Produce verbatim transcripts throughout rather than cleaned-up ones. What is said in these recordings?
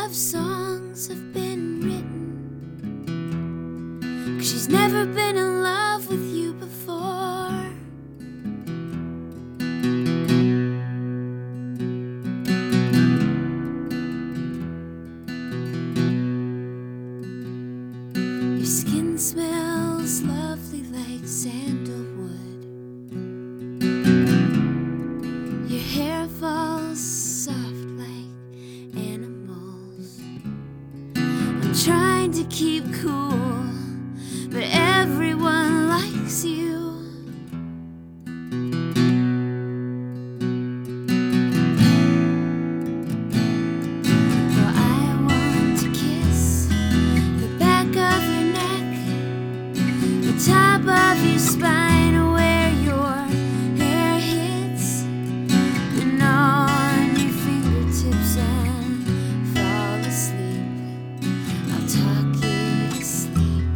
love songs have been written, 'cause she's never been in love with you before. Your skin smells lovely like sandalwood. Your hair falls soft like animals. I'm trying to keep cool, but everyone likes you. Well, I want to kiss the back of your neck, the top of your spine, where your hair hits, and on your fingertips, and fall asleep. I'll talk you to sleep.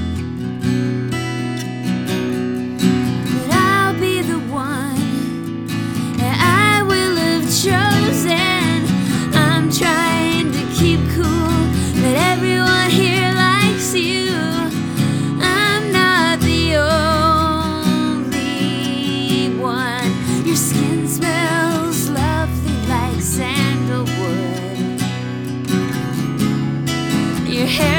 But I'll be the one that I will have chosen. I'm trying to keep cool, but everyone here likes you. I'm not the only one. Your skin smells lovely like sandalwood. Your hair